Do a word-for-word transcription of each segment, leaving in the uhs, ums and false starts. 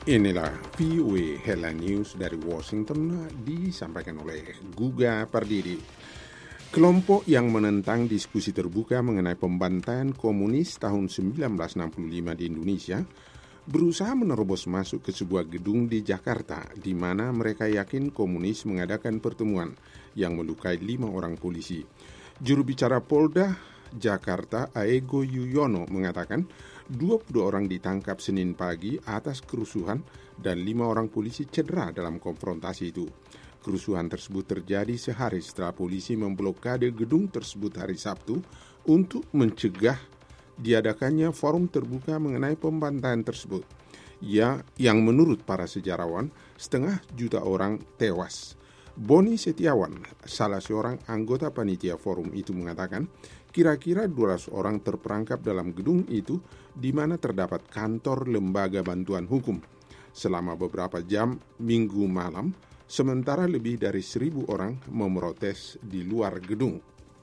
Inilah V O A Headline News dari Washington disampaikan oleh Guga Pardidi. Kelompok yang menentang diskusi terbuka mengenai pembantaian komunis tahun seribu sembilan ratus enam puluh lima di Indonesia berusaha menerobos masuk ke sebuah gedung di Jakarta di mana mereka yakin komunis mengadakan pertemuan yang melukai lima orang polisi. Juru bicara Polda Jakarta Aego Yuyono mengatakan dua puluh dua orang ditangkap Senin pagi atas kerusuhan dan lima orang polisi cedera dalam konfrontasi itu. Kerusuhan tersebut terjadi sehari setelah polisi memblokade gedung tersebut hari Sabtu untuk mencegah diadakannya forum terbuka mengenai pembantaian tersebut. Ya, yang menurut para sejarawan, setengah juta orang tewas. Boni Setiawan, salah seorang anggota panitia forum itu mengatakan, kira-kira dua ratus orang terperangkap dalam gedung itu di mana terdapat kantor lembaga bantuan hukum. Selama beberapa jam minggu malam, sementara lebih dari seribu orang memprotes di luar gedung.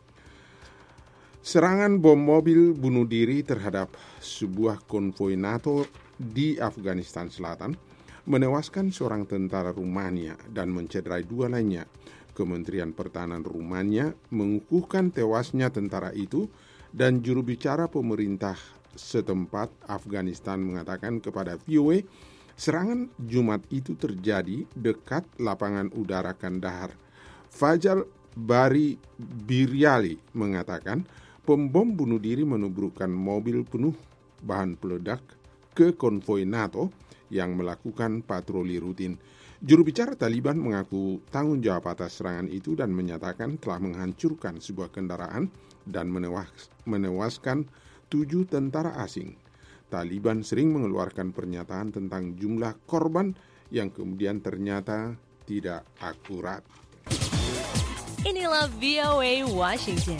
Serangan bom mobil bunuh diri terhadap sebuah konvoi NATO di Afghanistan Selatan menewaskan seorang tentara Rumania dan mencederai dua lainnya. Kementerian Pertahanan Rumania mengukuhkan tewasnya tentara itu dan juru bicara pemerintah setempat Afghanistan mengatakan kepada V O A, serangan Jumat itu terjadi dekat lapangan udara Kandahar. Fajar Bari Biryali mengatakan pembom bunuh diri menubrukkan mobil penuh bahan peledak ke konvoi NATO yang melakukan patroli rutin. Juru bicara Taliban mengaku tanggung jawab atas serangan itu dan menyatakan telah menghancurkan sebuah kendaraan dan menewas, menewaskan tujuh tentara asing. Taliban sering mengeluarkan pernyataan tentang jumlah korban yang kemudian ternyata tidak akurat. Inilah V O A Washington.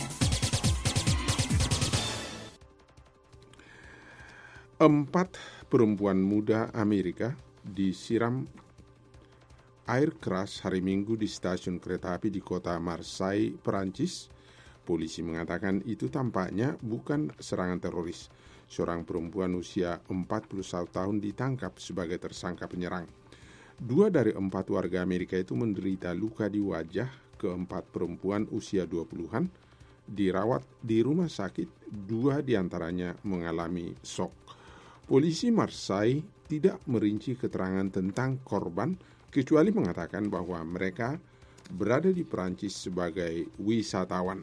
Empat perempuan muda Amerika disiram air keras hari Minggu di stasiun kereta api di kota Marseille, Perancis. Polisi mengatakan itu tampaknya bukan serangan teroris. Seorang perempuan usia empat puluh satu tahun ditangkap sebagai tersangka penyerang. Dua dari empat warga Amerika itu menderita luka di wajah. Keempat perempuan usia dua puluhan dirawat di rumah sakit. Dua diantaranya mengalami shock. Polisi Marseille tidak merinci keterangan tentang korban kecuali mengatakan bahwa mereka berada di Perancis sebagai wisatawan.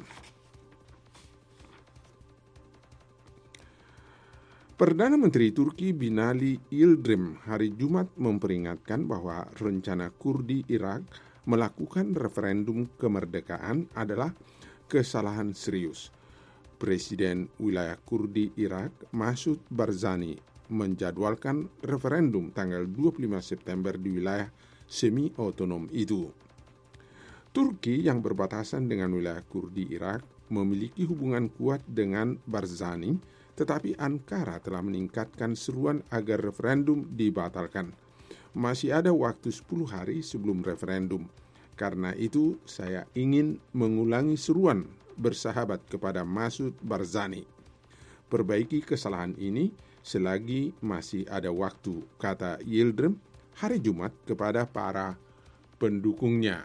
Perdana Menteri Turki Binali Yildirim hari Jumat memperingatkan bahwa rencana Kurdi Irak melakukan referendum kemerdekaan adalah kesalahan serius. Presiden wilayah Kurdi Irak Masud Barzani menjadwalkan referendum tanggal dua puluh lima September di wilayah semi-otonom itu. Turki yang berbatasan dengan wilayah Kurdi Irak memiliki hubungan kuat dengan Barzani, tetapi Ankara telah meningkatkan seruan agar referendum dibatalkan. Masih ada waktu sepuluh hari sebelum referendum. Karena itu, saya ingin mengulangi seruan bersahabat kepada Masud Barzani. Perbaiki kesalahan ini selagi masih ada waktu, kata Yildirim hari Jumat kepada para pendukungnya.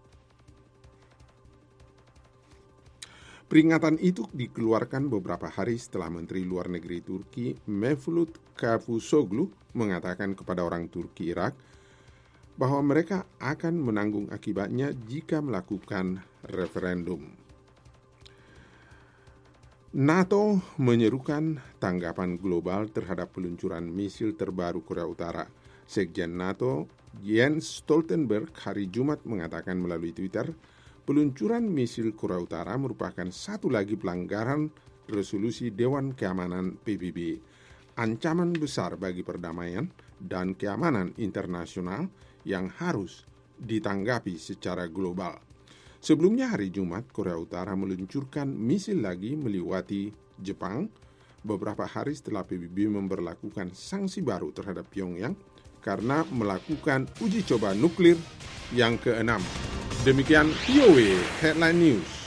Peringatan itu dikeluarkan beberapa hari setelah Menteri Luar Negeri Turki Mevlut Cavusoglu mengatakan kepada orang Turki Irak bahwa mereka akan menanggung akibatnya jika melakukan referendum. NATO menyerukan tanggapan global terhadap peluncuran misil terbaru Korea Utara. Sekjen NATO Jens Stoltenberg hari Jumat mengatakan melalui Twitter, peluncuran misil Korea Utara merupakan satu lagi pelanggaran resolusi Dewan Keamanan P B B, ancaman besar bagi perdamaian dan keamanan internasional yang harus ditanggapi secara global. Sebelumnya hari Jumat, Korea Utara meluncurkan misil lagi melewati Jepang beberapa hari setelah P B B memberlakukan sanksi baru terhadap Pyongyang karena melakukan uji coba nuklir yang keenam. Demikian V O A Headline News.